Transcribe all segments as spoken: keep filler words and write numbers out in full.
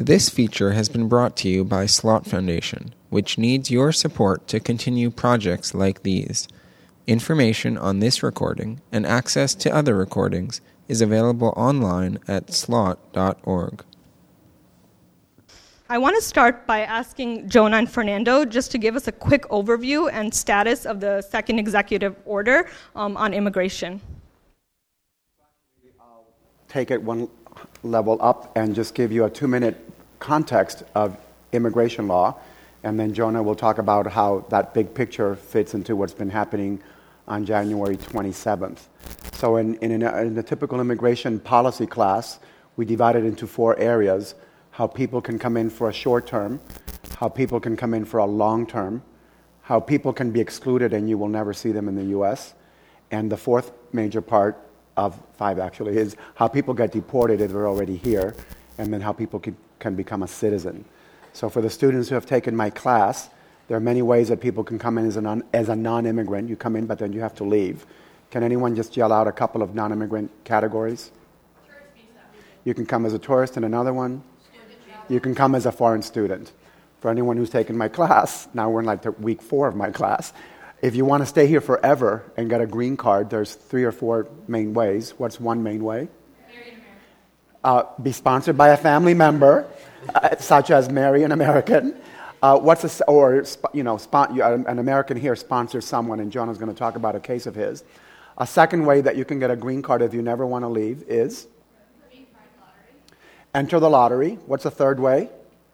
This feature has been brought to you by Slot Foundation, which needs your support to continue projects like these. Information on this recording and access to other recordings is available online at slot dot org. I want to start by asking Jonah and Fernando just to give us a quick overview and status of the second executive order um, on immigration. I'll take it one level up and just give you a two-minute context of immigration law, and then Jonah will talk about how that big picture fits into what's been happening on January twenty-seventh. So in, in, a, in a typical immigration policy class, we divide it into four areas: how people can come in for a short term, how people can come in for a long term, how people can be excluded and you will never see them in the U S, and the fourth major part of five actually is how people get deported if they're already here, and then how people can, can become a citizen. So for the students who have taken my class, there are many ways that people can come in as a, non, as a non-immigrant. You come in, but then you have to leave. Can anyone just yell out a couple of non-immigrant categories? You can come as a tourist in another one. You can come as a foreign student. For anyone who's taken my class, now we're in like the week four of my class. If you want to stay here forever and get a green card, there's three or four main ways. What's one main way? Marry an American. Uh, be sponsored by a family member, uh, such as marry an American. Uh, what's a, or you know, spon- an American here sponsors someone, and Jonah's going to talk about a case of his. A second way that you can get a green card if you never want to leave is enter the lottery. What's a third way?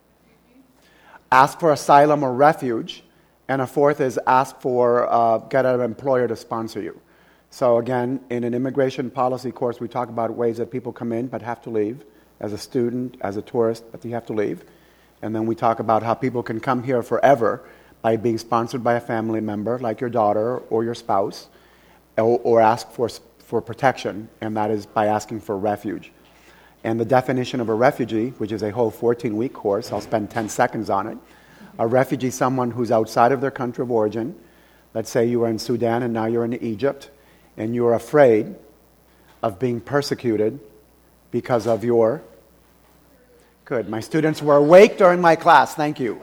Ask for asylum or refuge. And a fourth is ask for, uh, get an employer to sponsor you. So again, in an immigration policy course, we talk about ways that people come in but have to leave, as a student, as a tourist, but you have to leave. And then we talk about how people can come here forever by being sponsored by a family member, like your daughter or your spouse, or, or ask for, for protection, and that is by asking for refuge. And the definition of a refugee, which is a whole fourteen-week course, I'll spend ten seconds on it. A refugee is someone who's outside of their country of origin. Let's say you were in Sudan and now you're in Egypt, and you're afraid of being persecuted because of your... Good. My students were awake during my class. Thank you.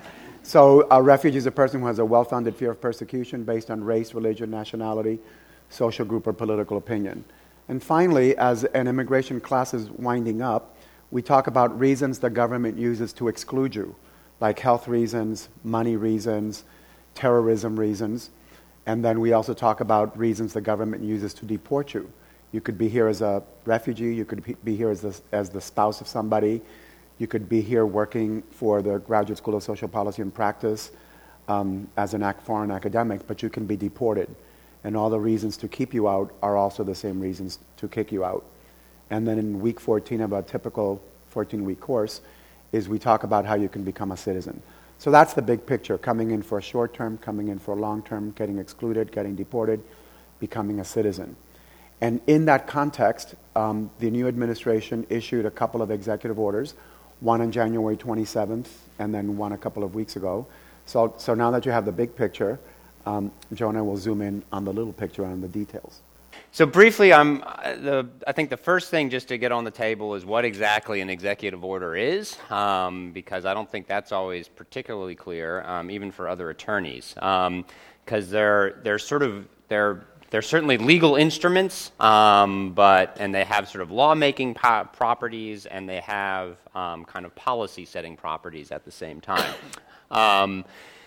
So a refugee is a person who has a well-founded fear of persecution based on race, religion, nationality, social group, or political opinion. And finally, as an immigration class is winding up, we talk about reasons the government uses to exclude you, like health reasons, money reasons, terrorism reasons. And then we also talk about reasons the government uses to deport you. You could be here as a refugee, you could be here as the, as the spouse of somebody, you could be here working for the Graduate School of Social Policy and Practice um, as an ac- foreign academic, but you can be deported. And all the reasons to keep you out are also the same reasons to kick you out. And then in week fourteen of a typical fourteen-week course is we talk about how you can become a citizen. So that's the big picture: coming in for a short term, coming in for a long term, getting excluded, getting deported, becoming a citizen. And in that context, um, the new administration issued a couple of executive orders, one on January twenty-seventh and then one a couple of weeks ago. So, so now that you have the big picture, um, Jonah will zoom in on the little picture on the details. So briefly, I'm, the, I think the first thing just to get on the table is what exactly an executive order is, um, because I don't think that's always particularly clear, um, even for other attorneys, because um, they're they're sort of they're they're certainly legal instruments, um, but and they have sort of lawmaking po- properties, and they have um, kind of policy-setting properties at the same time. Um,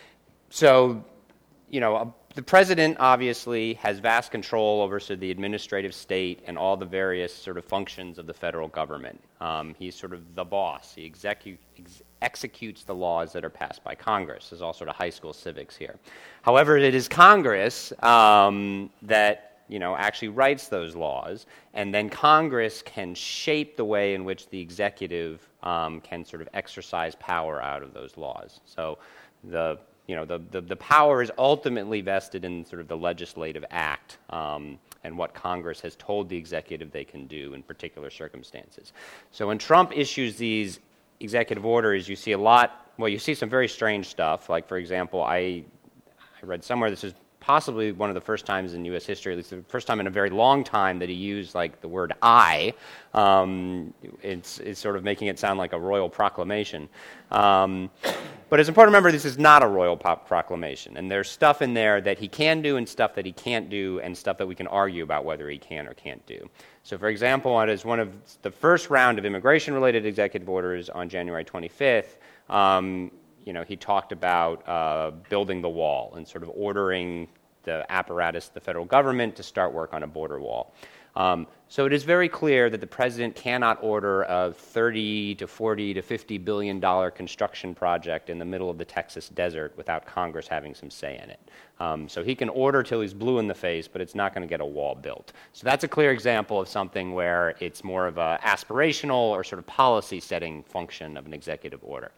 so, you know. A, The president obviously has vast control over sort of the administrative state and all the various sort of functions of the federal government. Um, he's sort of the boss. He execu- ex- executes the laws that are passed by Congress. There's all sort of high school civics here. However, it is Congress um, that you know actually writes those laws, and then Congress can shape the way in which the executive um, can sort of exercise power out of those laws. So the You know, the, the, the power is ultimately vested in sort of the legislative act um, and what Congress has told the executive they can do in particular circumstances. So when Trump issues these executive orders, you see a lot, well, you see some very strange stuff. Like, for example, I, I read somewhere this is possibly one of the first times in U S history, at least the first time in a very long time, that he used like the word I. Um, it's, it's sort of making it sound like a royal proclamation. Um, but it's important to remember this is not a royal proclamation, and there's stuff in there that he can do and stuff that he can't do and stuff that we can argue about whether he can or can't do. So, for example, it is one of the first round of immigration-related executive orders on January twenty-fifth. Um, you know, he talked about uh, building the wall and sort of ordering the apparatus, the federal government, to start work on a border wall. Um, so it is very clear that the president cannot order a thirty to forty to fifty billion dollar construction project in the middle of the Texas desert without Congress having some say in it. Um, so he can order till he's blue in the face, but it's not going to get a wall built. So that's a clear example of something where it's more of a aspirational or sort of policy setting function of an executive order.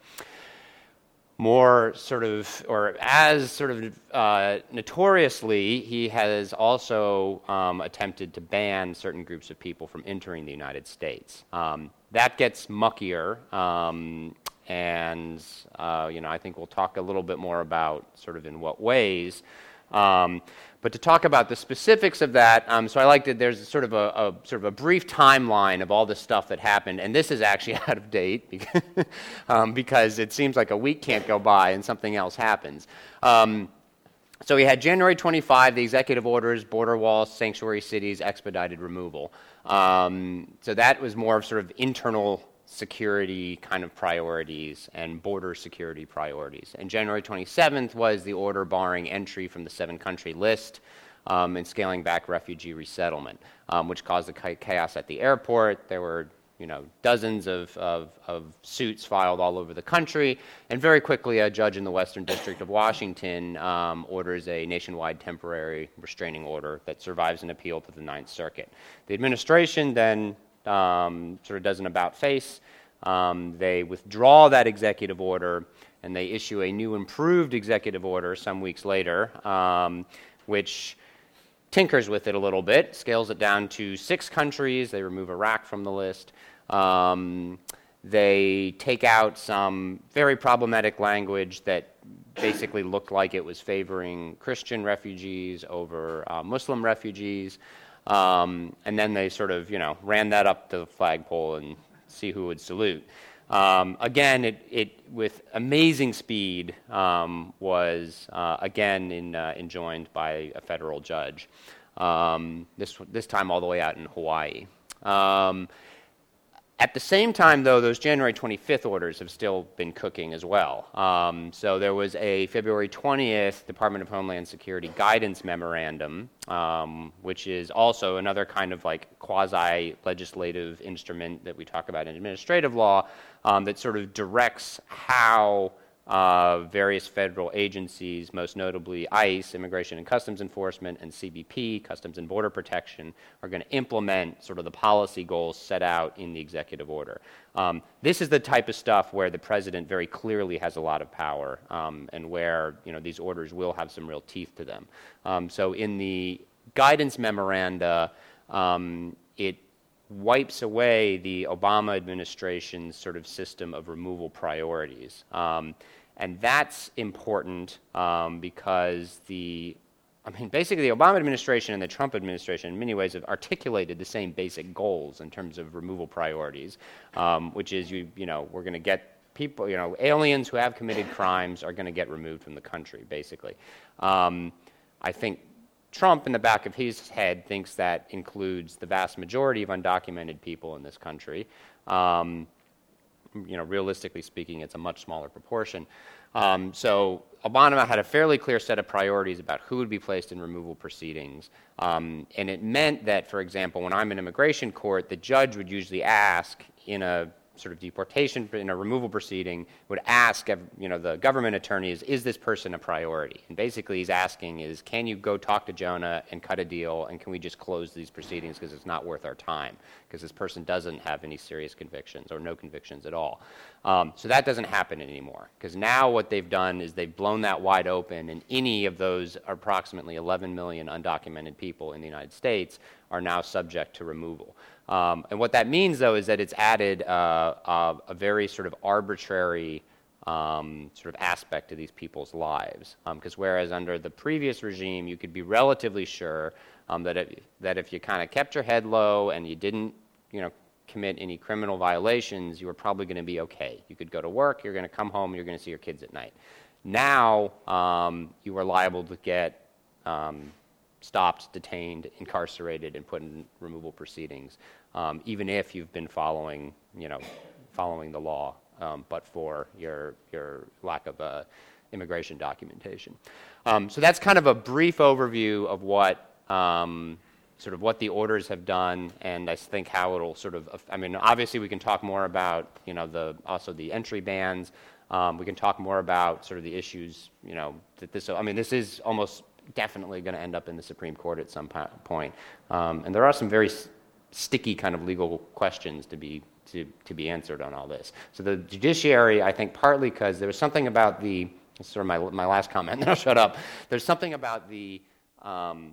More sort of, or as sort of uh, notoriously, he has also um, attempted to ban certain groups of people from entering the United States. Um, that gets muckier, um, and uh, you know, I think we'll talk a little bit more about sort of in what ways. Um, but to talk about the specifics of that, um, so I like that there's sort of a, a sort of a brief timeline of all the stuff that happened, and this is actually out of date because, um, because it seems like a week can't go by and something else happens. Um, so we had January twenty-fifth, the executive orders, border walls, sanctuary cities, expedited removal. Um, so that was more of sort of internal security kind of priorities and border security priorities. And January twenty-seventh was the order barring entry from the seven-country list um, and scaling back refugee resettlement, um, which caused the chaos at the airport. There were, you know, dozens of, of, of suits filed all over the country, and very quickly a judge in the Western District of Washington um, orders a nationwide temporary restraining order that survives an appeal to the Ninth Circuit. The administration then Um, sort of does an about-face. Um, they withdraw that executive order, and they issue a new improved executive order some weeks later, um, which tinkers with it a little bit, scales it down to six countries. They remove Iraq from the list. Um, they take out some very problematic language that basically looked like it was favoring Christian refugees over uh, Muslim refugees. Um, and then they sort of, you know, ran that up the flagpole and see who would salute. Um, again, it, it with amazing speed um, was uh, again in, uh, enjoined by a federal judge. Um, this this time all the way out in Hawaii. Um, At the same time, though, those January twenty-fifth orders have still been cooking as well. Um, so there was a February twentieth Department of Homeland Security guidance memorandum, um, which is also another kind of like quasi-legislative instrument that we talk about in administrative law um, that sort of directs how Uh, various federal agencies, most notably ICE, Immigration and Customs Enforcement, and C B P, Customs and Border Protection, are going to implement sort of the policy goals set out in the executive order. Um, this is the type of stuff where the president very clearly has a lot of power, um, and where, you know, these orders will have some real teeth to them. Um, so in the guidance memoranda, um, it wipes away the Obama administration's sort of system of removal priorities. Um, and that's important um, because the, I mean, basically the Obama administration and the Trump administration in many ways have articulated the same basic goals in terms of removal priorities, um, which is, you, you know, we're going to get people, you know, aliens who have committed crimes are going to get removed from the country, basically. Um, I think Trump, in the back of his head, thinks that includes the vast majority of undocumented people in this country. Um, you know, realistically speaking, it's a much smaller proportion. Um, so Obama had a fairly clear set of priorities about who would be placed in removal proceedings. Um, and it meant that, for example, when I'm in immigration court, the judge would usually ask in a sort of deportation, in a removal proceeding, would ask, you know, the government attorneys, is this person a priority? And basically he's asking is, can you go talk to Jonah and cut a deal, and can we just close these proceedings because it's not worth our time, because this person doesn't have any serious convictions or no convictions at all. Um, so that doesn't happen anymore, because now what they've done is they've blown that wide open, and any of those approximately eleven million undocumented people in the United States are now subject to removal. Um, and what that means, though, is that it's added uh, uh, a very sort of arbitrary um, sort of aspect to these people's lives. Because um, whereas under the previous regime, you could be relatively sure um, that, if, that if you kind of kept your head low and you didn't, you know, commit any criminal violations, you were probably going to be okay. You could go to work, you're going to come home, you're going to see your kids at night. Now, um, you are liable to get um, stopped, detained, incarcerated, and put in removal proceedings, um, even if you've been following, you know, following the law, um, but for your your lack of uh, immigration documentation. Um, so that's kind of a brief overview of what um, sort of what the orders have done, and I think how it'll sort of. I mean, obviously we can talk more about, you know, the also the entry bans. Um, we can talk more about sort of the issues, you know, that this. I mean, this is almost definitely going to end up in the Supreme Court at some point, um, and there are some very s- sticky kind of legal questions to be to to be answered on all this. So the judiciary, I think, partly because there was something about the. This is sort of my my last comment, and then I'll shut up. There's something about the um,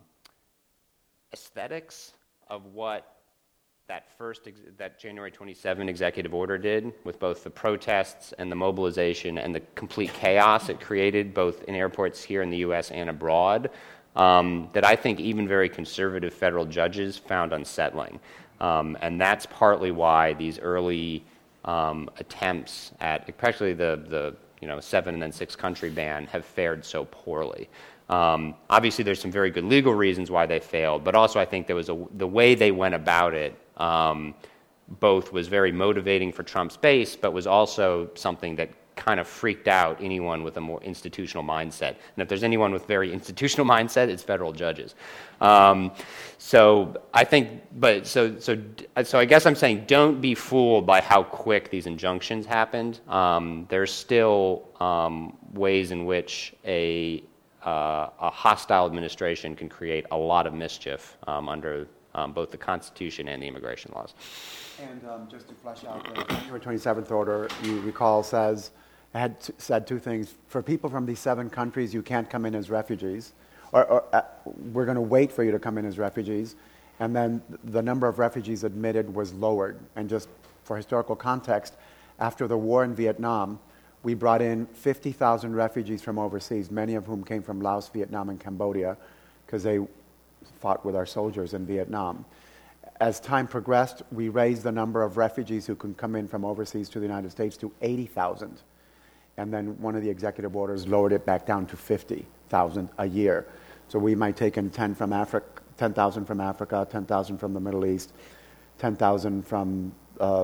aesthetics of what that first, ex- that January twenty-seventh executive order did, with both the protests and the mobilization and the complete chaos it created both in airports here in the U S and abroad, um, that I think even very conservative federal judges found unsettling. Um, and that's partly why these early um, attempts at, especially the, the you know, seven and then six country ban, have fared so poorly. Um, obviously, there's some very good legal reasons why they failed, but also I think there was a, the way they went about it um, both was very motivating for Trump's base, but was also something that kind of freaked out anyone with a more institutional mindset. And if there's anyone with very institutional mindset, it's federal judges. Um, so I think, but so so so I guess I'm saying don't be fooled by how quick these injunctions happened. Um, there's still um, ways in which a Uh, a hostile administration can create a lot of mischief um, under um, both the Constitution and the immigration laws. And um, just to flesh out, the January twenty-seventh order, you recall, says, had t- said two things. For people from these seven countries, you can't come in as refugees, or, or uh, we're going to wait for you to come in as refugees. And then the number of refugees admitted was lowered. And just for historical context, after the war in Vietnam, we brought in fifty thousand refugees from overseas, many of whom came from Laos, Vietnam, and Cambodia, because they fought with our soldiers in Vietnam. As time progressed, we raised the number of refugees who can come in from overseas to the United States to eighty thousand. And then one of the executive orders lowered it back down to fifty thousand a year. So we might take in ten from Africa, ten thousand from Africa, ten thousand from the Middle East, ten thousand from uh,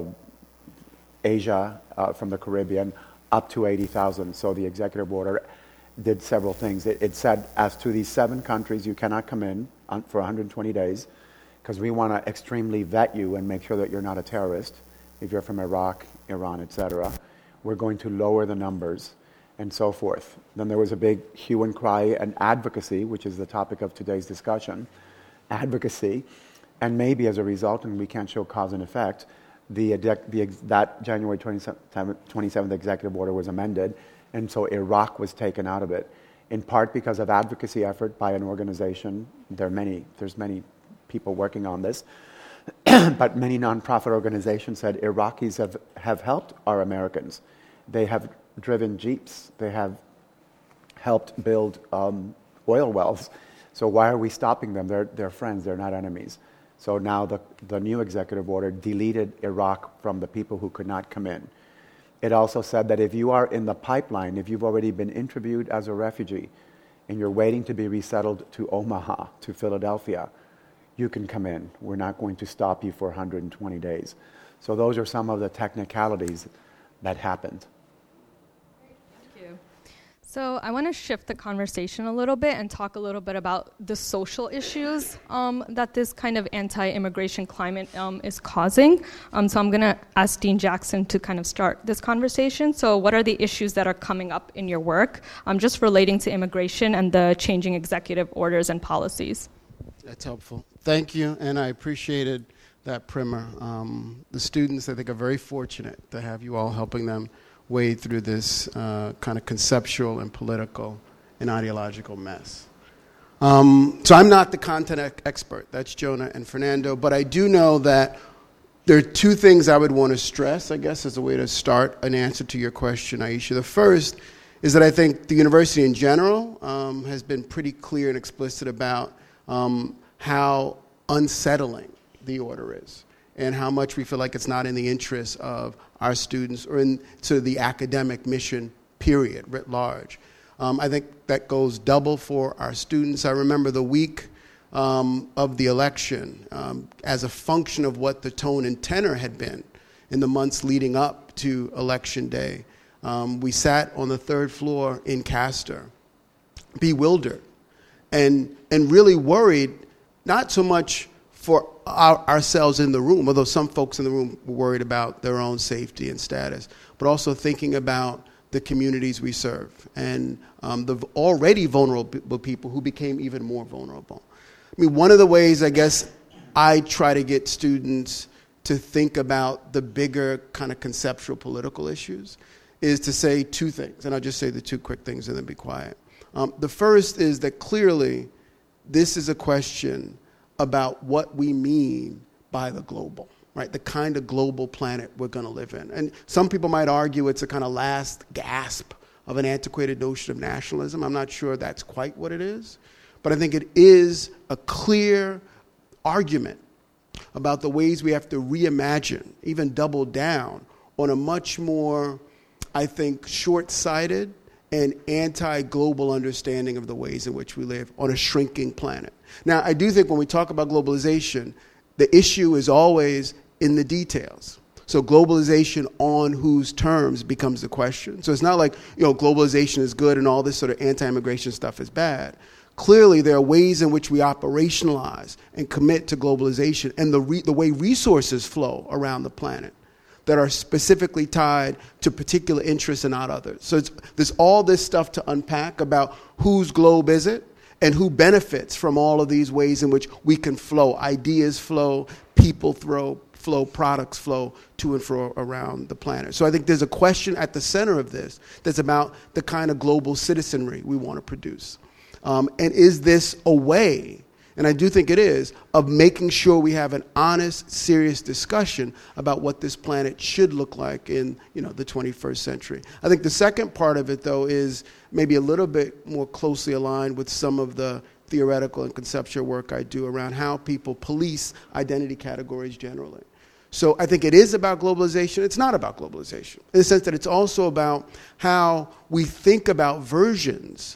Asia, uh, from the Caribbean, up to eighty thousand. So the executive order did several things. It, it said, as to these seven countries, you cannot come in on, for one hundred twenty days, because we want to extremely vet you and make sure that you're not a terrorist, if you're from Iraq, Iran, et cetera. We're going to lower the numbers, and so forth. Then there was a big hue and cry and advocacy, which is the topic of today's discussion, advocacy, and maybe as a result, and we can't show cause and effect, The, the, that January twenty-seventh executive order was amended, and so Iraq was taken out of it, in part because of advocacy effort by an organization. There are many, there's many people working on this, but many nonprofit organizations said Iraqis have, have helped our Americans. They have driven jeeps. They have helped build um, oil wells. So why are we stopping them? They're, they're friends. They're not enemies. So now the, the new executive order deleted Iraq from the people who could not come in. It also said that if you are in the pipeline, if you've already been interviewed as a refugee and you're waiting to be resettled to Omaha, to Philadelphia, you can come in. We're not going to stop you for one hundred twenty days. So those are some of the technicalities that happened. So I want to shift the conversation a little bit and talk a little bit about the social issues um, that this kind of anti-immigration climate um, is causing. Um, so I'm going to ask Dean Jackson to kind of start this conversation. So what are the issues that are coming up in your work um, just relating to immigration and the changing executive orders and policies? That's helpful. Thank you, and I appreciated that primer. Um, the students, I think, are very fortunate to have you all helping them wade through this uh, kind of conceptual and political and ideological mess. Um, so I'm not the content ec- expert. That's Jonah and Fernando. But I do know that there are two things I would want to stress, I guess, as a way to start an answer to your question, Aisha. The first is that I think the university in general um, has been pretty clear and explicit about um, how unsettling the order is and how much we feel like it's not in the interest of our students or in to the academic mission, period, writ large. Um, I think that goes double for our students. I remember the week um, of the election um, as a function of what the tone and tenor had been in the months leading up to Election Day. Um, we sat on the third floor in Castor, bewildered, and and really worried, not so much for our, ourselves in the room, although some folks in the room were worried about their own safety and status, but also thinking about the communities we serve and um, the already vulnerable people who became even more vulnerable. I mean, one of the ways, I guess, I try to get students to think about the bigger kind of conceptual political issues is to say two things, and I'll just say the two quick things and then be quiet. Um, the first is that clearly this is a question about what we mean by the global, right? The kind of global planet we're going to live in. And some people might argue it's a kind of last gasp of an antiquated notion of nationalism. I'm not sure that's quite what it is, but I think it is a clear argument about the ways we have to reimagine, even double down on a much more, I think, short-sighted and anti-global understanding of the ways in which we live on a shrinking planet. Now, I do think when we talk about globalization, the issue is always in the details. So globalization on whose terms becomes the question. So it's not like, you know, globalization is good and all this sort of anti-immigration stuff is bad. Clearly, there are ways in which we operationalize and commit to globalization and the re- the way resources flow around the planet that are specifically tied to particular interests and not others. So it's, there's all this stuff to unpack about whose globe is it and who benefits from all of these ways in which we can flow. Ideas flow, people throw, flow, products flow to and fro around the planet. So I think there's a question at the center of this that's about the kind of global citizenry we want to produce. Um, and is this a way, and I do think it is, of making sure we have an honest, serious discussion about what this planet should look like in, you know, the twenty-first century. I think the second part of it, though, is maybe a little bit more closely aligned with some of the theoretical and conceptual work I do around how people police identity categories generally. So I think it is about globalization. It's not about globalization, in the sense that it's also about how we think about versions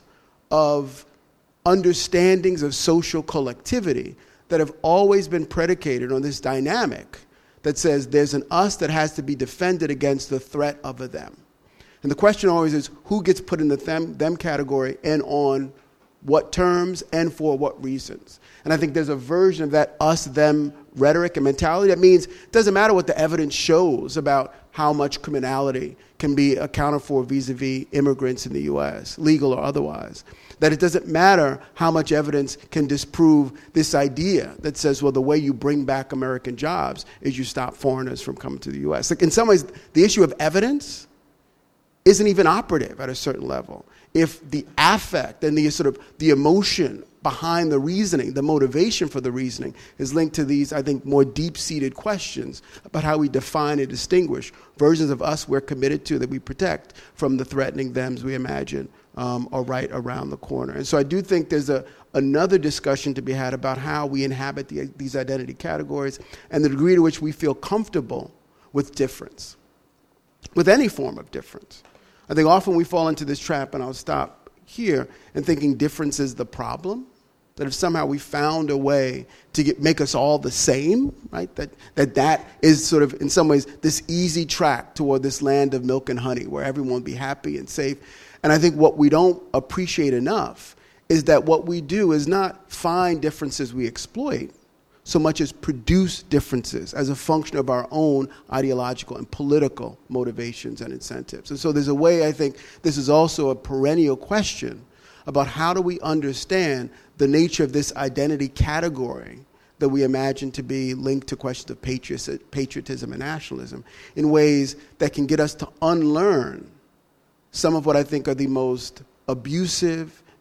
of understandings of social collectivity that have always been predicated on this dynamic that says there's an us that has to be defended against the threat of a them. And the question always is who gets put in the them, them category and on what terms and for what reasons. And I think there's a version of that us-them rhetoric and mentality that means it doesn't matter what the evidence shows about how much criminality can be accounted for vis-a-vis immigrants in the U S, legal or otherwise. That it doesn't matter how much evidence can disprove this idea that says, well, the way you bring back American jobs is you stop foreigners from coming to the U S. Like in some ways, the issue of evidence isn't even operative at a certain level. If the affect and the sort of the emotion behind the reasoning, the motivation for the reasoning is linked to these, I think, more deep-seated questions about how we define and distinguish versions of us we're committed to that we protect from the threatening thems we imagine um, are right around the corner. And so I do think there's a another discussion to be had about how we inhabit the, these identity categories and the degree to which we feel comfortable with difference, with any form of difference. I think often we fall into this trap, and I'll stop here, in thinking difference is the problem, that if somehow we found a way to get, make us all the same, right, that, that that is sort of, in some ways, this easy track toward this land of milk and honey where everyone will be happy and safe. And I think what we don't appreciate enough is that what we do is not find differences we exploit, so much as produce differences as a function of our own ideological and political motivations and incentives. And so there's a way, I think, this is also a perennial question about how do we understand the nature of this identity category that we imagine to be linked to questions of patriotism and nationalism in ways that can get us to unlearn some of what I think are the most abusive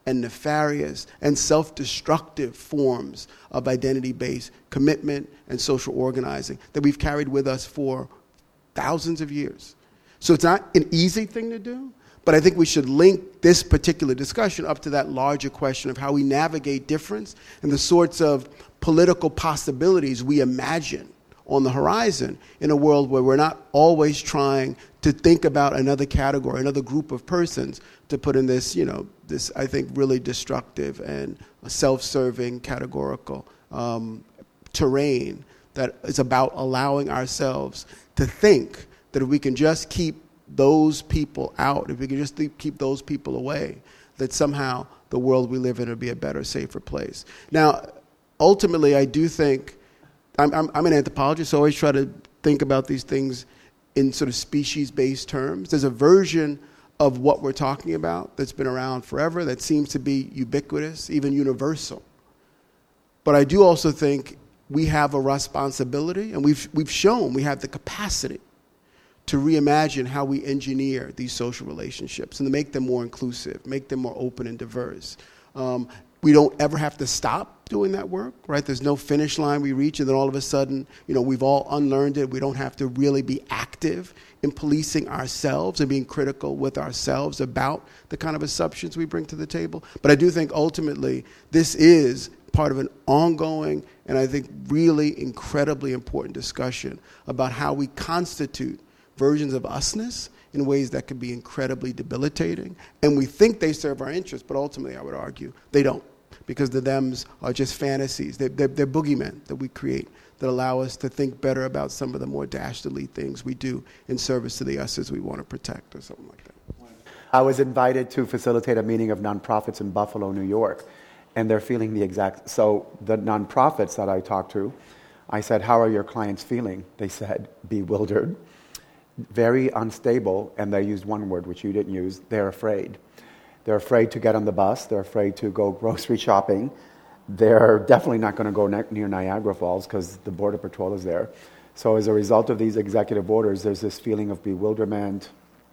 and nefarious and self-destructive forms of identity-based commitment and social organizing that we've carried with us for thousands of years. So it's not an easy thing to do, but I think we should link this particular discussion up to that larger question of how we navigate difference and the sorts of political possibilities we imagine on the horizon in a world where we're not always trying to think about another category, another group of persons to put in this, you know, this, I think, really destructive and self-serving categorical um, terrain that is about allowing ourselves to think that if we can just keep those people out, if we can just keep those people away, that somehow the world we live in will be a better, safer place. Now, ultimately, I do think, I'm, I'm, I'm an anthropologist, so I always try to think about these things in sort of species-based terms. There's a version of what we're talking about that's been around forever that seems to be ubiquitous, even universal. But I do also think we have a responsibility, and we've, we've shown we have the capacity to reimagine how we engineer these social relationships and to make them more inclusive, make them more open and diverse. Um, we don't ever have to stop doing that work, right? There's no finish line we reach, and then all of a sudden, you know, we've all unlearned it. We don't have to really be active in policing ourselves and being critical with ourselves about the kind of assumptions we bring to the table. But I do think ultimately this is part of an ongoing and I think really incredibly important discussion about how we constitute versions of usness in ways that can be incredibly debilitating. And we think they serve our interests, but ultimately I would argue they don't, because the thems are just fantasies. They're, they're, they're boogeymen that we create that allow us to think better about some of the more dastardly things we do in service to the us's we want to protect or something like that. I was invited to facilitate a meeting of nonprofits in Buffalo, New York, and they're feeling the exact, so the nonprofits that I talked to, I said, how are your clients feeling? They said, bewildered, very unstable, and they used one word which you didn't use, they're afraid. They're afraid to get on the bus, they're afraid to go grocery shopping, they're definitely not going to go ne- near Niagara Falls because the Border Patrol is there. So as a result of these executive orders, there's this feeling of bewilderment,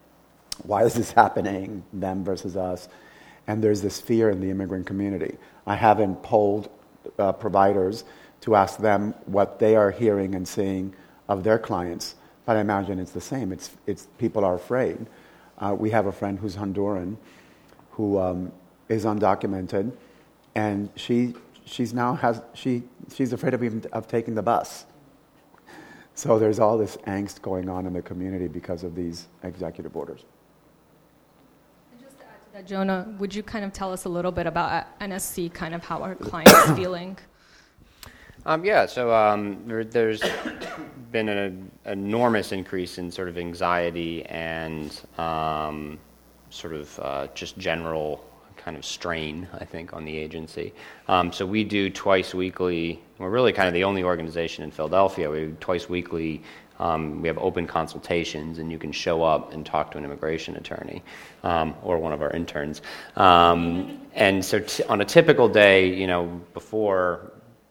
why is this happening, them versus us, and there's this fear in the immigrant community. I haven't polled uh, providers to ask them what they are hearing and seeing of their clients, but I imagine it's the same. It's it's people are afraid. Uh, we have a friend who's Honduran, who um, is undocumented, and she she's now has she she's afraid of even of taking the bus. So there's all this angst going on in the community because of these executive orders. That, Jonah, would you kind of tell us a little bit about N S C, kind of how our client is feeling? Um, yeah, so um, there, there's been an enormous increase in sort of anxiety and um, sort of uh, just general kind of strain, I think, on the agency. Um, so we do twice weekly. We're really kind of the only organization in Philadelphia. We do twice weekly. Um, we have open consultations, and you can show up and talk to an immigration attorney um, or one of our interns. Um, and so t- on a typical day, you know, before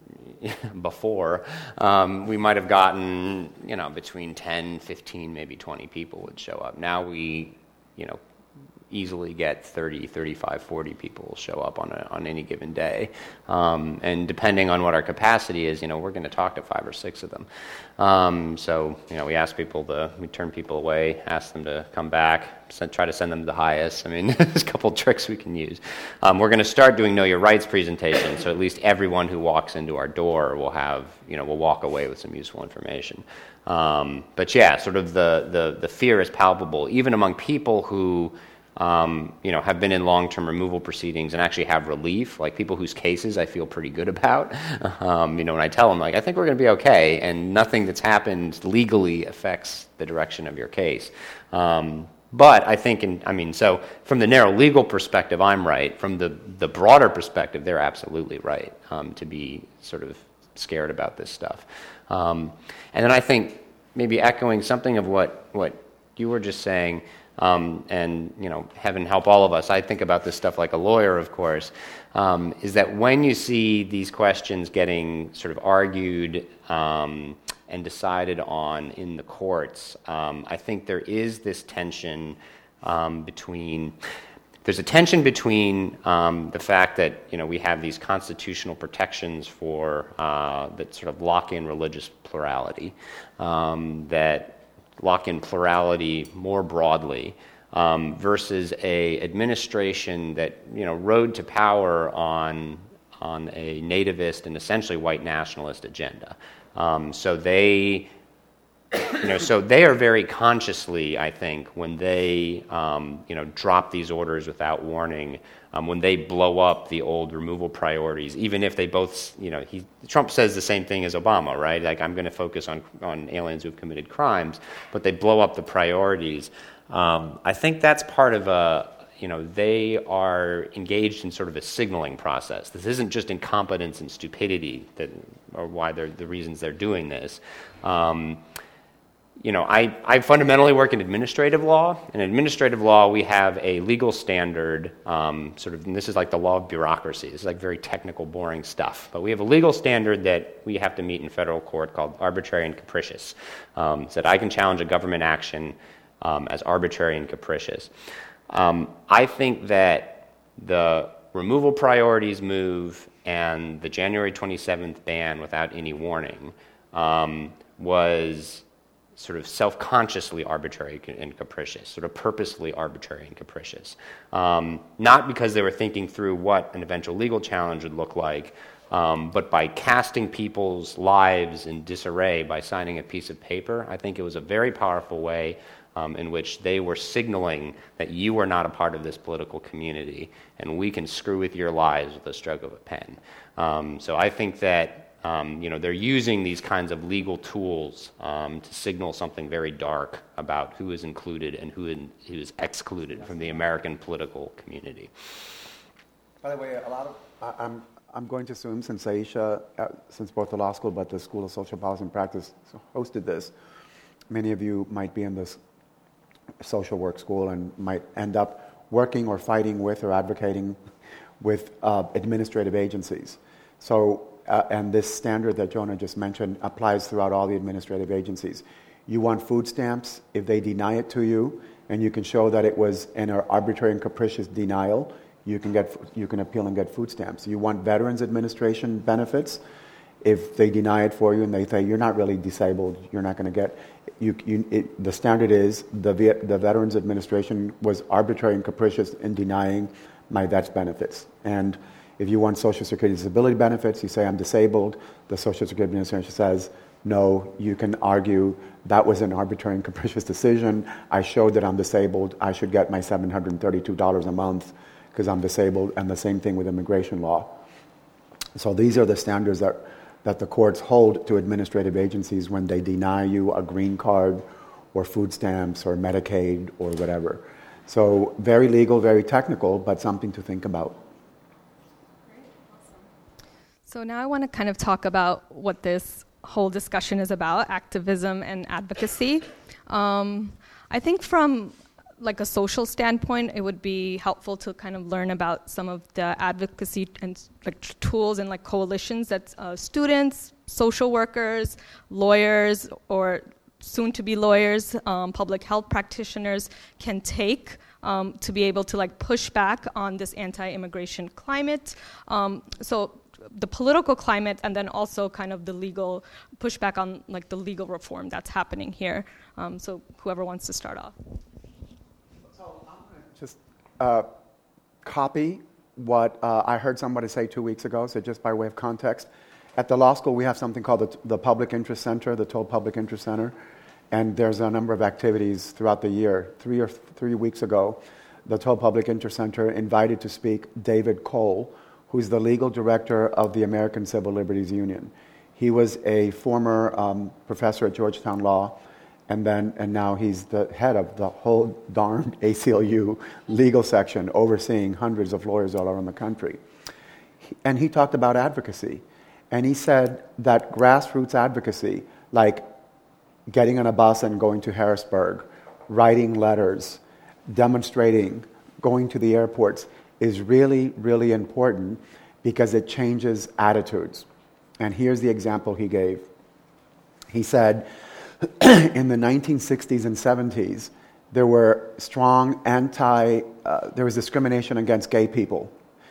before um, we might have gotten, you know, between ten, fifteen, maybe twenty people would show up. Now we, you know, easily get thirty, thirty-five, forty people will show up on a, on any given day. Um, and depending on what our capacity is, you know, we're going to talk to five or six of them. Um, so, you know, we ask people to, we turn people away, ask them to come back, send, try to send them to the highest. I mean, there's a couple tricks we can use. Um, we're going to start doing Know Your Rights presentations, so at least everyone who walks into our door will have, you know, will walk away with some useful information. Um, but yeah, sort of the, the, the fear is palpable, even among people who, Um, you know, have been in long-term removal proceedings and actually have relief, like people whose cases I feel pretty good about. Um, you know, when I tell them, like, I think we're going to be okay, and nothing that's happened legally affects the direction of your case. Um, but I think, in, I mean, so from the narrow legal perspective, I'm right. From the, the broader perspective, they're absolutely right um, to be sort of scared about this stuff. Um, and then I think maybe echoing something of what, what you were just saying, Um, and, you know, heaven help all of us, I think about this stuff like a lawyer, of course, um, is that when you see these questions getting sort of argued um, and decided on in the courts, um, I think there is this tension um, between there's a tension between um, the fact that you know we have these constitutional protections for uh, that sort of lock in religious plurality, um, that lock in plurality more broadly, um, versus a administration that you know rode to power on on a nativist and essentially white nationalist agenda. Um, so they. You know, so they are very consciously, I think, when they, um, you know, drop these orders without warning, um, when they blow up the old removal priorities, even if they both, you know, he, Trump says the same thing as Obama, right? Like, I'm going to focus on, on aliens who've committed crimes, but they blow up the priorities. Um, I think that's part of a, you know, they are engaged in sort of a signaling process. This isn't just incompetence and stupidity that are why they're the reasons they're doing this. Um, You know, I, I fundamentally work in administrative law. In administrative law, we have a legal standard, um, sort of, and this is like the law of bureaucracy. This is like very technical, boring stuff. But we have a legal standard that we have to meet in federal court called arbitrary and capricious. Um, so that I can challenge a government action um, as arbitrary and capricious. Um, I think that the removal priorities move and the January twenty-seventh ban without any warning um, was sort of self-consciously arbitrary and capricious, sort of purposefully arbitrary and capricious. Um, not because they were thinking through what an eventual legal challenge would look like, um, but by casting people's lives in disarray by signing a piece of paper. I think it was a very powerful way um, in which they were signaling that you are not a part of this political community, and we can screw with your lives with a stroke of a pen. Um, so I think that Um, you know, they're using these kinds of legal tools um, to signal something very dark about who is included and who, in, who is excluded from the American political community. By the way, a lot of I, I'm I'm going to assume since Aisha, uh, since both the law school but the School of Social Policy and Practice hosted this, many of you might be in this social work school and might end up working or fighting with or advocating with uh, administrative agencies. So. Uh, and this standard that Jonah just mentioned applies throughout all the administrative agencies. You want food stamps, if they deny it to you, and you can show that it was an arbitrary and capricious denial, you can get you can appeal and get food stamps. You want Veterans Administration benefits, if they deny it for you and they say you're not really disabled, you're not going to get. You, you, it, the standard is the the Veterans Administration was arbitrary and capricious in denying my vets benefits. And if you want Social Security disability benefits, you say, I'm disabled. The Social Security Administration says, no, you can argue that was an arbitrary and capricious decision. I showed that I'm disabled. I should get my seven hundred thirty-two dollars a month because I'm disabled, and the same thing with immigration law. So these are the standards that, that the courts hold to administrative agencies when they deny you a green card or food stamps or Medicaid or whatever. So very legal, very technical, but something to think about. So now I want to kind of talk about what this whole discussion is about, activism and advocacy. Um, I think from like a social standpoint, it would be helpful to kind of learn about some of the advocacy and like t- tools and like coalitions that uh, students, social workers, lawyers, or soon-to-be lawyers, um, public health practitioners can take um, to be able to like push back on this anti-immigration climate. Um, so. The political climate, and then also kind of the legal pushback on like the legal reform that's happening here. Um, so whoever wants to start off. So I'm going to just uh, copy what uh, I heard somebody say two weeks ago. So just by way of context, at the law school we have something called the, the Public Interest Center, the Toll Public Interest Center, and there's a number of activities throughout the year. Three or th- three weeks ago, the Toll Public Interest Center invited to speak David Cole, who's the legal director of the American Civil Liberties Union. He was a former um, professor at Georgetown Law, and then and now he's the head of the whole darn A C L U legal section, overseeing hundreds of lawyers all around the country. And he talked about advocacy, and he said that grassroots advocacy, like getting on a bus and going to Harrisburg, writing letters, demonstrating, going to the airports, is really, really important because it changes attitudes. And here's the example he gave. He said, in the nineteen sixties and seventies, there were strong anti, uh, there was discrimination against gay people.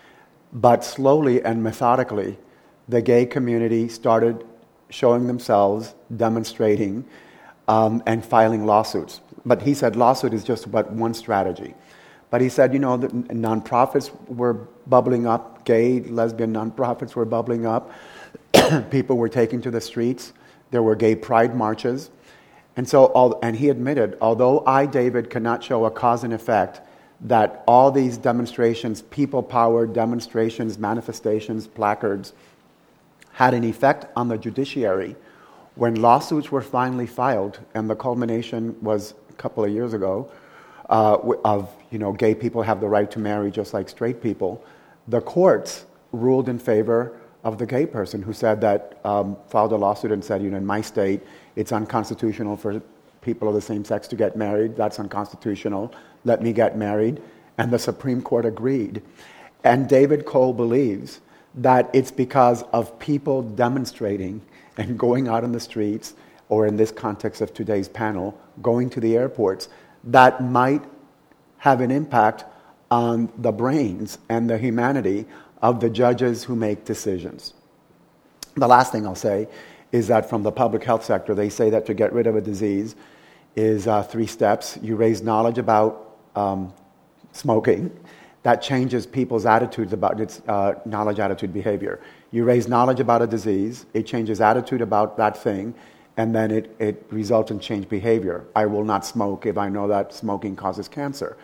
But slowly and methodically, the gay community started showing themselves, demonstrating, um, and filing lawsuits. But he said lawsuit is just about one strategy. But he said, you know, the nonprofits were bubbling up, gay, lesbian nonprofits were bubbling up. People were taken to the streets. There were gay pride marches. And so, all, and he admitted, although I, David, cannot show a cause and effect, that all these demonstrations, people-powered demonstrations, manifestations, placards, had an effect on the judiciary. When lawsuits were finally filed, and the culmination was a couple of years ago, uh, of, you know, gay people have the right to marry just like straight people, the courts ruled in favor of the gay person who said that, um, filed a lawsuit and said, you know, in my state, it's unconstitutional for people of the same sex to get married. That's unconstitutional. Let me get married. And the Supreme Court agreed. And David Cole believes that it's because of people demonstrating and going out in the streets, or in this context of today's panel, going to the airports, that might have an impact on the brains and the humanity of the judges who make decisions. The last thing I'll say is that from the public health sector, they say that to get rid of a disease is uh, three steps. You raise knowledge about um, smoking. That changes people's attitudes about its uh, knowledge, attitude, behavior. You raise knowledge about a disease, it changes attitude about that thing, and then it, it results in changed behavior. I will not smoke if I know that smoking causes cancer.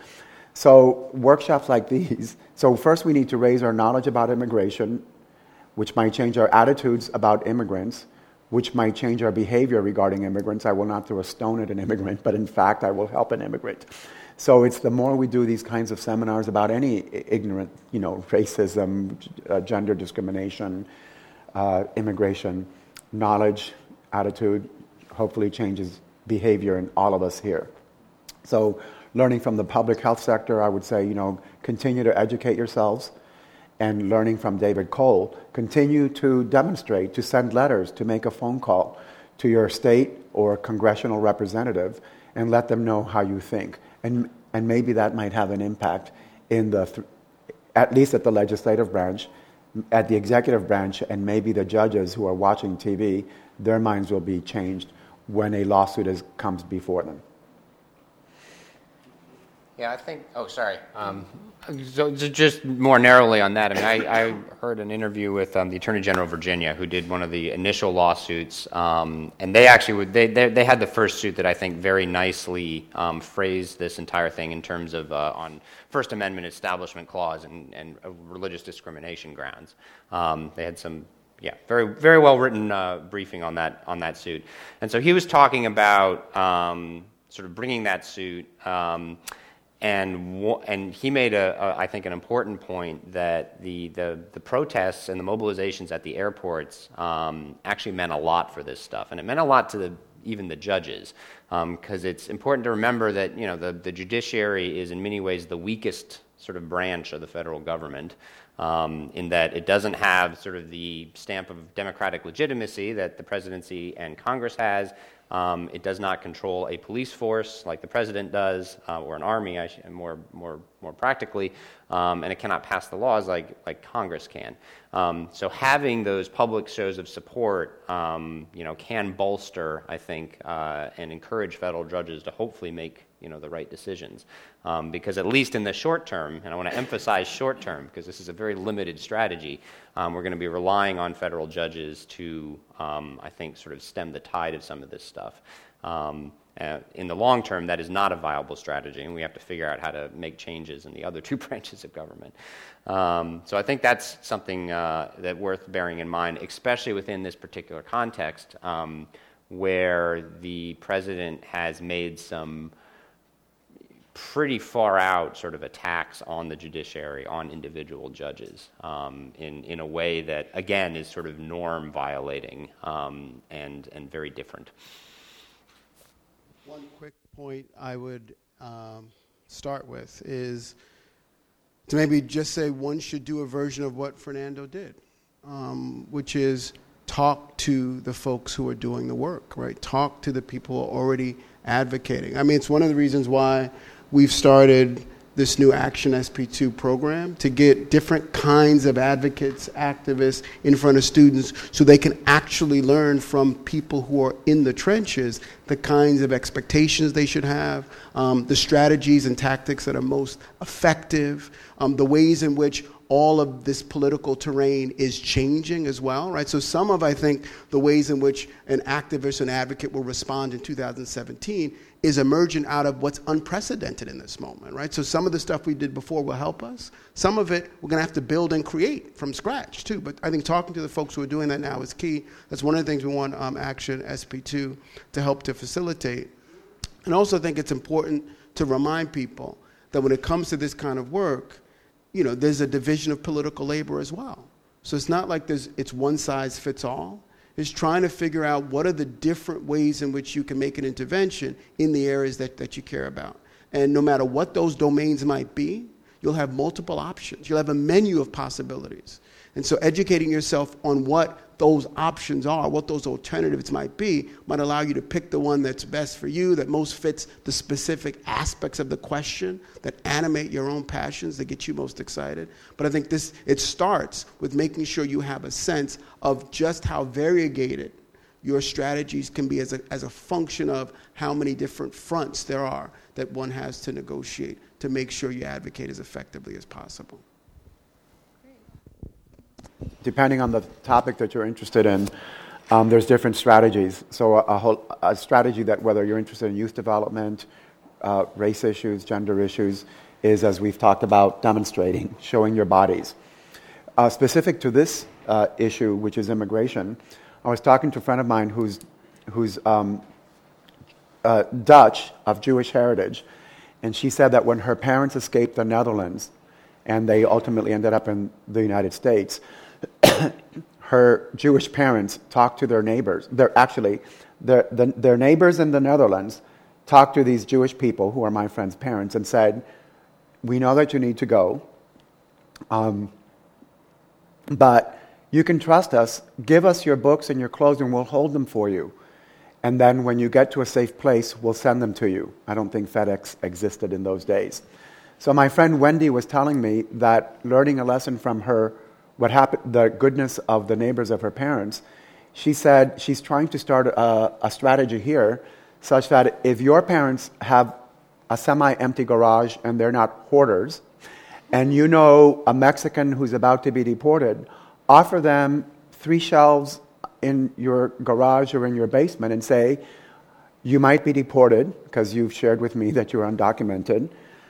So workshops like these, so first we need to raise our knowledge about immigration, which might change our attitudes about immigrants, which might change our behavior regarding immigrants. I will not throw a stone at an immigrant, but in fact, I will help an immigrant. So it's the more we do these kinds of seminars about any ignorant, you know, racism, uh, gender discrimination, uh, immigration, knowledge, attitude, hopefully changes behavior in all of us here. So learning from the public health sector, I would say, you know, continue to educate yourselves. And learning from David Cole, continue to demonstrate, to send letters, to make a phone call to your state or congressional representative and let them know how you think. And and maybe that might have an impact in the, th- at least at the legislative branch, at the executive branch, and maybe the judges who are watching T V, their minds will be changed when a lawsuit is, comes before them. Yeah, I think, oh, sorry. Um, so just more narrowly on that, I mean, I, I heard an interview with um, the Attorney General of Virginia, who did one of the initial lawsuits, um, and they actually would, they, they they had the first suit that I think very nicely um, phrased this entire thing in terms of uh, on First Amendment Establishment Clause and, and uh, religious discrimination grounds. Um, they had some, yeah, very very well written uh, briefing on that on that suit, and so he was talking about um, sort of bringing that suit. Um, And and he made, a, a, I think, an important point that the, the, the protests and the mobilizations at the airports um, actually meant a lot for this stuff. And it meant a lot to the, even the judges, because um, it's important to remember that, you know, the, the judiciary is in many ways the weakest sort of branch of the federal government, um, in that it doesn't have sort of the stamp of democratic legitimacy that the presidency and Congress has. Um, it does not control a police force like the president does, uh, or an army, I sh- more more more practically, um, and it cannot pass the laws like like Congress can. Um, so having those public shows of support, um, you know, can bolster, I think, uh, and encourage federal judges to hopefully make, you know, the right decisions. Um, because at least in the short term, and I want to emphasize short term because this is a very limited strategy, um, we're going to be relying on federal judges to, um, I think, sort of stem the tide of some of this stuff. Um, uh, in the long term, that is not a viable strategy, and we have to figure out how to make changes in the other two branches of government. Um, so I think that's something uh, that worth bearing in mind, especially within this particular context, um, where the president has made some pretty far out sort of attacks on the judiciary, on individual judges, um, in, in a way that, again, is sort of norm violating um, and, and very different. One quick point I would um, start with is to maybe just say one should do a version of what Fernando did, um, which is talk to the folks who are doing the work, right? Talk to the people who are already advocating. I mean, it's one of the reasons why we've started this new Action S P two program, to get different kinds of advocates, activists in front of students so they can actually learn from people who are in the trenches the kinds of expectations they should have, um, the strategies and tactics that are most effective, um, the ways in which all of this political terrain is changing as well, right? So some of, I think, the ways in which an activist and advocate will respond in two thousand seventeen is emergent out of what's unprecedented in this moment, right? So some of the stuff we did before will help us. Some of it we're going to have to build and create from scratch, too. But I think talking to the folks who are doing that now is key. That's one of the things we want um, Action S P two to help to facilitate. And I also think it's important to remind people that when it comes to this kind of work, you know, there's a division of political labor as well. So it's not like there's it's one size fits all. It's trying to figure out what are the different ways in which you can make an intervention in the areas that, that you care about. And no matter what those domains might be, you'll have multiple options. You'll have a menu of possibilities. And so educating yourself on what those options are, what those alternatives might be, might allow you to pick the one that's best for you, that most fits the specific aspects of the question, that animate your own passions, that get you most excited. But I think this it starts with making sure you have a sense of just how variegated your strategies can be as a, as a function of how many different fronts there are that one has to negotiate to make sure you advocate as effectively as possible. Depending on the topic that you're interested in, um, there's different strategies. So a, a, whole, a strategy that whether you're interested in youth development, uh, race issues, gender issues, is, as we've talked about, demonstrating, showing your bodies. Uh, specific to this uh, issue, which is immigration, I was talking to a friend of mine who's, who's um, uh, Dutch, of Jewish heritage, and she said that when her parents escaped the Netherlands, and they ultimately ended up in the United States, her Jewish parents talked to their neighbors. They're actually, their, the, their neighbors in the Netherlands talked to these Jewish people, who are my friend's parents, and said, we know that you need to go, um, but you can trust us. Give us your books and your clothes, and we'll hold them for you. And then when you get to a safe place, we'll send them to you. I don't think FedEx existed in those days. So my friend Wendy was telling me that learning a lesson from her, what happened, the goodness of the neighbors of her parents, she said she's trying to start a, a strategy here such that if your parents have a semi-empty garage and they're not hoarders, and you know a Mexican who's about to be deported, offer them three shelves in your garage or in your basement and say, you might be deported because you've shared with me that you're undocumented.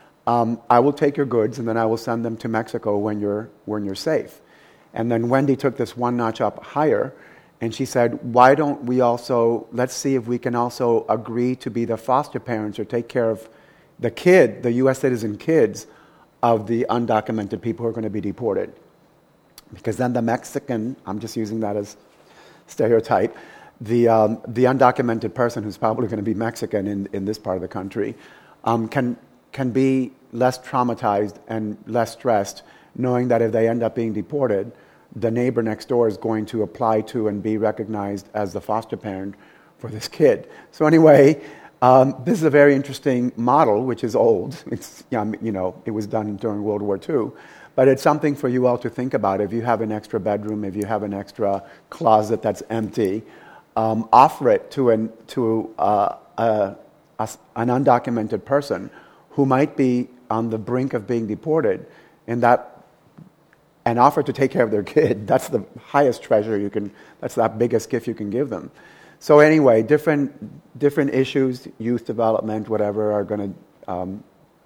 Um, I will take your goods and then I will send them to Mexico when you're when you're safe. And then Wendy took this one notch up higher, and she said, why don't we also, let's see if we can also agree to be the foster parents or take care of the kid, the U S citizen kids of the undocumented people who are going to be deported. Because then the Mexican, I'm just using that as stereotype, the um, the undocumented person who's probably going to be Mexican in, in this part of the country um, can can be less traumatized and less stressed, knowing that if they end up being deported, the neighbor next door is going to apply to and be recognized as the foster parent for this kid. So anyway, um, this is a very interesting model, which is old. It's, you know, it was done during World War Two. But it's something for you all to think about. If you have an extra bedroom, if you have an extra closet that's empty, um, offer it to an, to uh, a, a, an undocumented person who might be on the brink of being deported, and that, and offer to take care of their kid. That's the highest treasure you can, that's the biggest gift you can give them. So anyway, different different issues, youth development, whatever, are going to, um,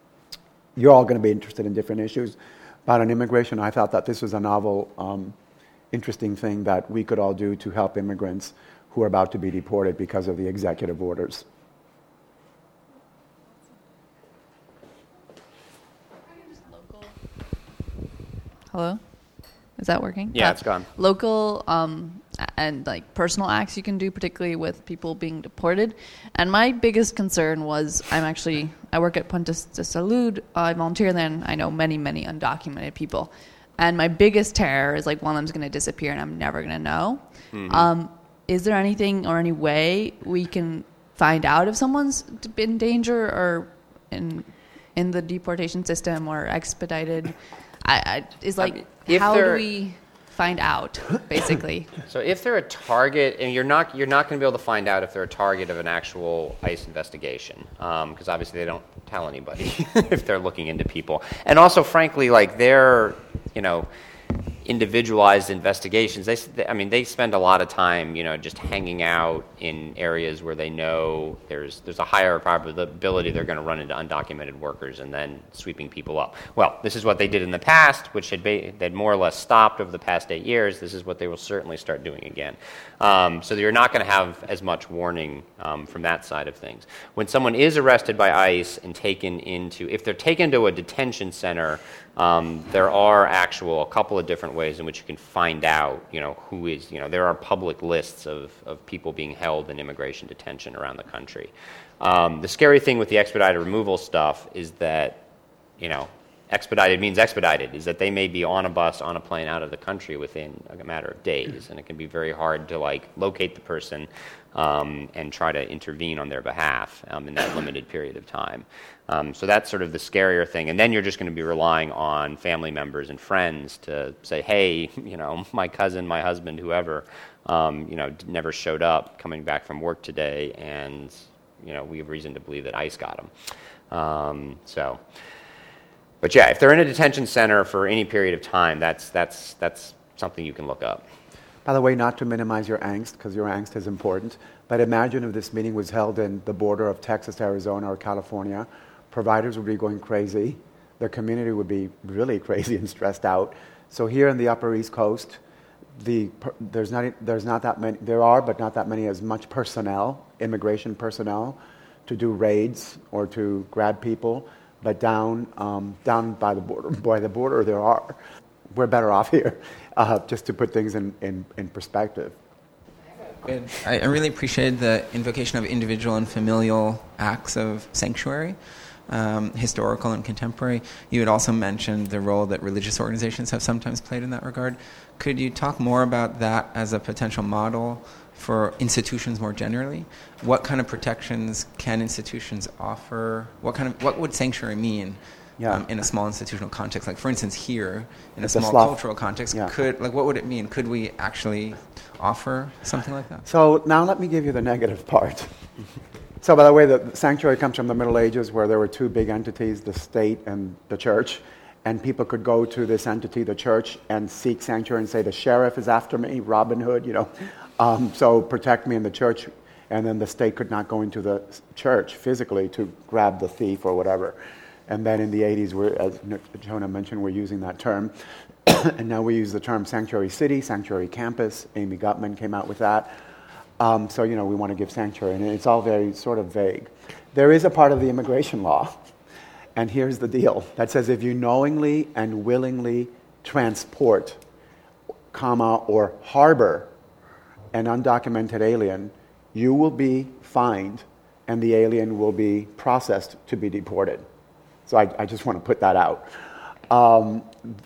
you're all going to be interested in different issues. But on immigration, I thought that this was a novel, um, interesting thing that we could all do to help immigrants who are about to be deported because of the executive orders. Hello? Is that working? Yeah, it's gone. Local um, and like personal acts you can do, particularly with people being deported. And my biggest concern was, I'm actually, I work at Puentes de Salud. I volunteer there, and I know many, many undocumented people. And my biggest terror is like one of them's going to disappear and I'm never going to know. Mm-hmm. Um, is there anything or any way we can find out if someone's in danger or in in the deportation system or expedited? I, I is like I mean, how do we find out, basically? So if they're a target, and you're not you're not going to be able to find out if they're a target of an actual ICE investigation, because um, obviously they don't tell anybody if they're looking into people. And also, frankly, like they're, you know, individualized investigations. They, I mean, they spend a lot of time, you know, just hanging out in areas where they know there's there's a higher probability they're going to run into undocumented workers and then sweeping people up. Well, this is what they did in the past, which had been, they'd more or less stopped over the past eight years. This is what they will certainly start doing again. Um, so you're not going to have as much warning um, from that side of things. When someone is arrested by ICE and taken into, if they're taken to a detention center, Um, there are actual, a couple of different ways in which you can find out, you know, who is, you know, there are public lists of, of people being held in immigration detention around the country. Um, the scary thing with the expedited removal stuff is that, you know, expedited means expedited, is that they may be on a bus, on a plane out of the country within a matter of days, and it can be very hard to, like, locate the person um, and try to intervene on their behalf um, in that limited period of time. Um, so that's sort of the scarier thing. And then you're just going to be relying on family members and friends to say, hey, you know, my cousin, my husband, whoever, um, you know, never showed up coming back from work today, and, you know, we have reason to believe that ICE got him. Um, so, but yeah, if they're in a detention center for any period of time, that's that's that's something you can look up. By the way, not to minimize your angst, because your angst is important, but imagine if this meeting was held in the border of Texas, Arizona, or California. Providers would be going crazy. The community would be really crazy and stressed out. So here in the Upper East Coast, the, there's not there's not that many. There are, but not that many as much personnel, immigration personnel, to do raids or to grab people. But down um, down by the border, by the border, there are. We're better off here, uh, just to put things in, in, in perspective. Good. I, I really appreciated the invocation of individual and familial acts of sanctuary, um, historical and contemporary. You had also mentioned the role that religious organizations have sometimes played in that regard. Could you talk more about that as a potential model for institutions more generally? What kind of protections can institutions offer? What kind of what would sanctuary mean? Yeah. Um, in a small institutional context, like for instance here, in it's a small a cultural context, yeah. could like what would it mean? Could we actually offer something like that? So now let me give you the negative part. So by the way, the sanctuary comes from the Middle Ages, where there were two big entities, the state and the church, and people could go to this entity, the church, and seek sanctuary and say, the sheriff is after me, Robin Hood, you know, um, so protect me in the church, and then the state could not go into the church physically to grab the thief or whatever. And then in the eighties, we're, as Jonah mentioned, we're using that term. And now we use the term sanctuary city, sanctuary campus. Amy Gutman came out with that. Um, so, you know, we want to give sanctuary. And it's all very sort of vague. There is a part of the immigration law, and here's the deal, that says if you knowingly and willingly transport, comma, or harbor an undocumented alien, you will be fined, and the alien will be processed to be deported. So I, I just want to put that out. Um,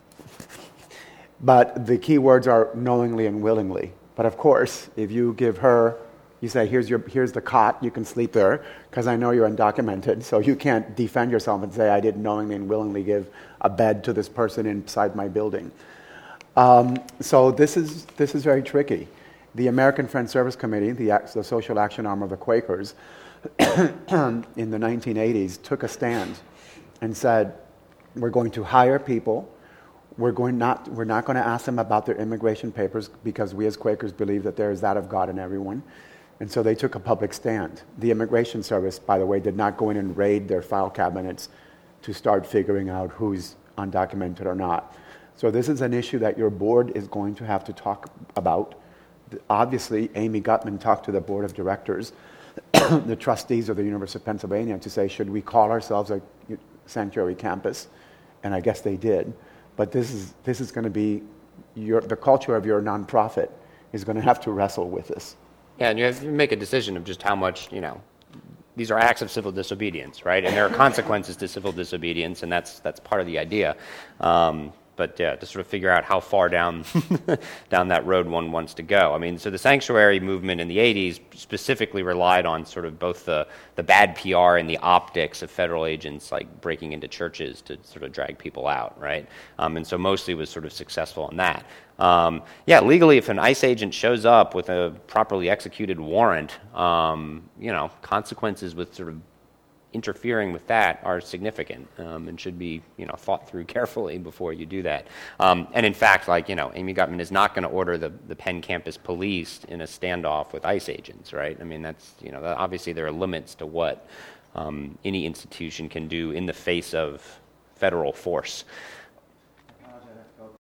but the key words are knowingly and willingly. But of course, if you give her, you say, here's your here's the cot, you can sleep there, because I know you're undocumented, so you can't defend yourself and say, I didn't knowingly and willingly give a bed to this person inside my building. Um, so this is this is very tricky. The American Friends Service Committee, the, the social action arm of the Quakers, in the nineteen eighties, took a stand and said, we're going to hire people. We're going not we're not going to ask them about their immigration papers, because we as Quakers believe that there is that of God in everyone. And so they took a public stand. The Immigration Service, by the way, did not go in and raid their file cabinets to start figuring out who's undocumented or not. So this is an issue that your board is going to have to talk about. Obviously, Amy Gutman talked to the board of directors, the trustees of the University of Pennsylvania, to say, should we call ourselves a sanctuary campus? And I guess they did. But this is this is going to be your, the culture of your nonprofit is going to have to wrestle with this. Yeah, and you have to make a decision of just how much, you know, these are acts of civil disobedience, right? And there are consequences to civil disobedience, and that's that's part of the idea. Um, but yeah, to sort of figure out how far down down that road one wants to go. I mean, so the sanctuary movement in the eighties specifically relied on sort of both the, the bad P R and the optics of federal agents like breaking into churches to sort of drag people out, right? Um, and so mostly was sort of successful in that. Um, yeah, legally, if an ICE agent shows up with a properly executed warrant, um, you know, consequences with sort of interfering with that are significant um, and should be, you know, thought through carefully before you do that. Um, and in fact, like, you know, Amy Gutmann is not going to order the, the Penn campus policed in a standoff with ICE agents, right? I mean, that's, you know, that, obviously there are limits to what um, any institution can do in the face of federal force.